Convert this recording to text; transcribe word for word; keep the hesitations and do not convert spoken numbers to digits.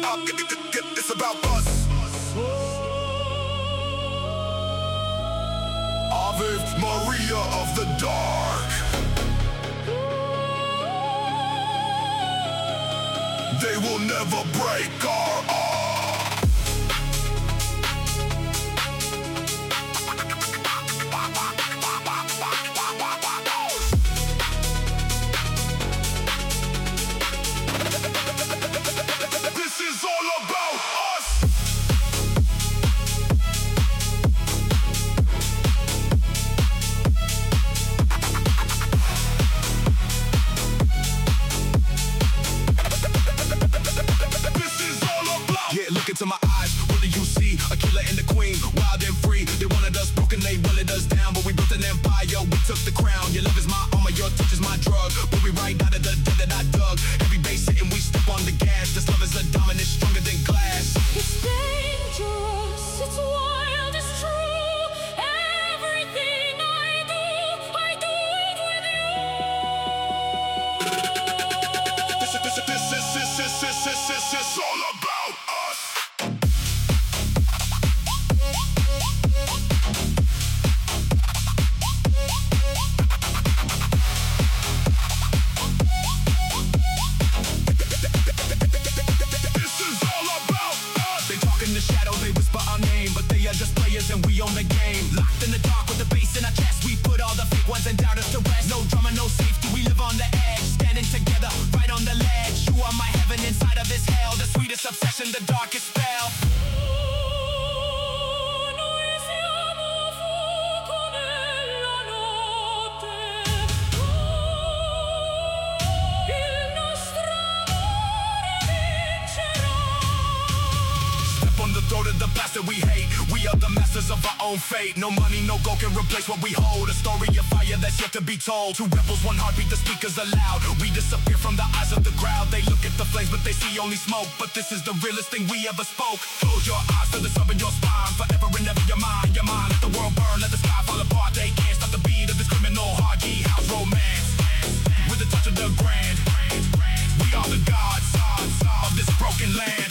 up. It's about us. Ave Maria of the dark. They will never break our arm. This is all about us. Look into my eyes, what do you see? A killer and the queen, wild and free. They wanted us broken, they wanted us down, but we built an empire, we took the crown. Your love is my armor, your touch is my drug. But we right out of the dead that I dug. Every base hitting, we step on the gas. This love is a dominant, stronger than glass. It's dangerous, it's wild, it's true. Everything I do, I do it with you. This is, this is, this is, this is, this is, this is all about us. And we own the game. Locked in the dark with the bass in our chest. We put all the fake ones and doubters to rest. No drama, no safety, we live on the edge. Standing together, right on the ledge. You are my heaven inside of this hell. The sweetest obsession, the darkest spell. Throat of the bastard we hate. We are the masters of our own fate. No money, no gold can replace what we hold. A story of fire that's yet to be told. Two rebels, one heartbeat, the speakers are loud. We disappear from the eyes of the crowd. They look at the flames, but they see only smoke. But this is the realest thing we ever spoke. Close your eyes to the sub in your spine. Forever and ever, your mind, your mind. Let the world burn, let the sky fall apart. They can't stop the beat of this criminal hard-key house romance. With a touch of the grand, we are the gods of this broken land.